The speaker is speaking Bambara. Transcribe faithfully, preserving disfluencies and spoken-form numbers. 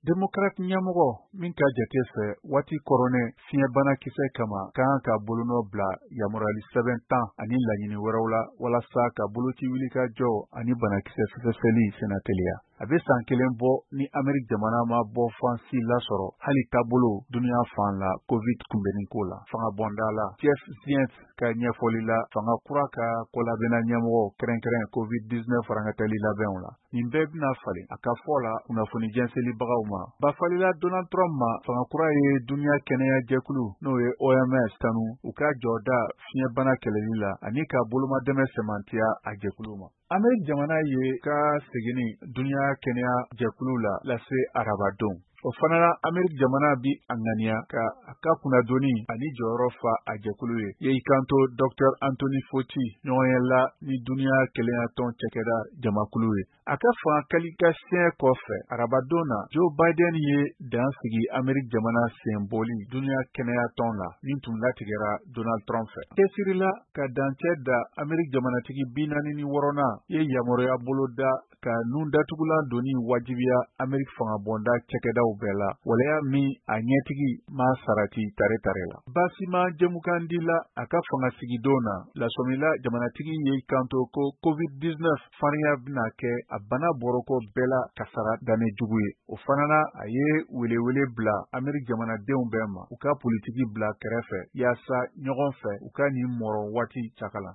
Democrate ɲɛmɔgɔ min ka jate fɛ waati kɔrɔnɛ fiɲɛbanakisɛ kama kan ka bolonɔ bila yamaruyali sɛbɛn tan ani laɲini wɛrɛw la walasa ka boloci wulikajɔ ani banakisɛ sɛgɛsɛgɛli senateliya. A bɛ san kelen bɔ ni Ameriki jamana ma bɔ fansi lasɔrɔ hali taabolo duniya fan la COVID kunbɛnni ko la. Fanga bɔnda la Jeff Zients ka ɲɛfɔli la fanga kura ka kɔlabɛnna ɲɛmɔgɔ kɛrɛnkɛrɛn COVID dix-neuf farankatali labɛnw la. Nin bɛɛ bɛna falen a ka fɔ la kunnafoni jɛnsɛnibagaw ma. Bafalila Donald Trump ma fanga kura ye duniya kɛnɛya jɛkulu n'o ye O M S tanu u ka jɔda fiɲɛbana kɛlɛli la ani ka bolomadɛmɛ sɛmantiya a jɛkulu ma. Ameriki jamana ye ka seginni duniya kɛnɛya jɛkulu la lase arabadon. O fana la Ameriki jamana bi a ŋaniya ka a ka kunnadoni ani jɔyɔrɔ fa a jɛkulu ye. Ye i kanto Docteur Anthony Fauci ɲɔgɔnyɛla ni duniya kɛnɛya tɔn cɛkɛda jamakulu ye. A ka fanga kali ka siɲɛ kɔfɛ arabadon na Joe Biden ye dan sigi Ameriki jamana senboli duniya kɛnɛya tɔn la min tun latigɛra Donald Trump fɛ. Cɛsirila ka dancɛ da Ameriki jamanatigi bi naani ni wɔɔrɔnan ye yamaruya bolo da ka nun datugulan doni wajibiya Ameriki fanga bɔnda cɛkɛdaw bɛɛ la waleya min a ɲɛtigi ma sarati tare tare la. Basima jɛmukan dila a ka fanga sigidon na lasɔmila jamanatigi ye kanto ko COVID dix-neuf farinya bɛna kɛ a bana bɔrɔkɔ bɛɛ la kasara danne jugu ye. O fana na a ye welewele bila Ameriki jamanadenw bɛɛ ma u ka politiki bila kɛrɛfɛ yaasa ɲɔgɔn fɛ u ka nin mɔrɔ waati cakala.